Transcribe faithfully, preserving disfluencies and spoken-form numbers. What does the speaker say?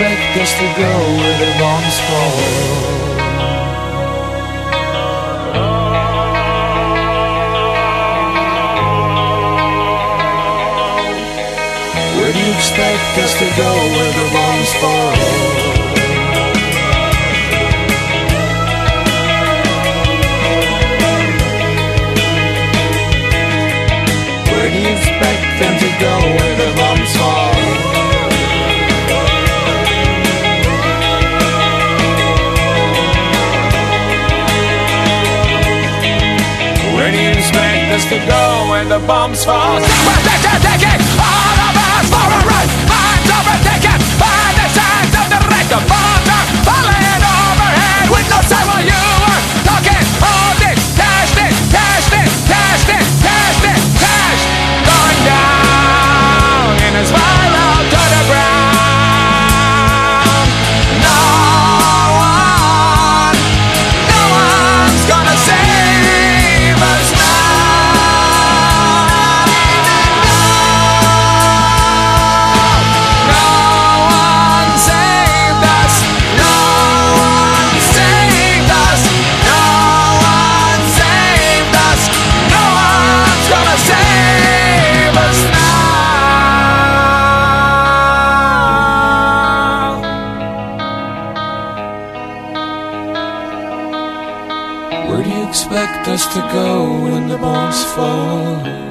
expect us to go where the bombs fall? Where do you expect us to go where the bombs fall? Where do you expect them to go where the bombs fall? Where do you expect us to go when the bombs fall? We're taking, taking all of us for a ride. Minds overtaken by the signs of the wreck. The bombs are falling overhead with no sign while you are talking. Hold it, test it, test it, test it, test it, test. Going down in a spiral to the ground. No one, no one's gonna save us now. No one saved us. No one saved us. No one saved us. No one's gonna save us now. Where do you expect us to go when the bombs fall?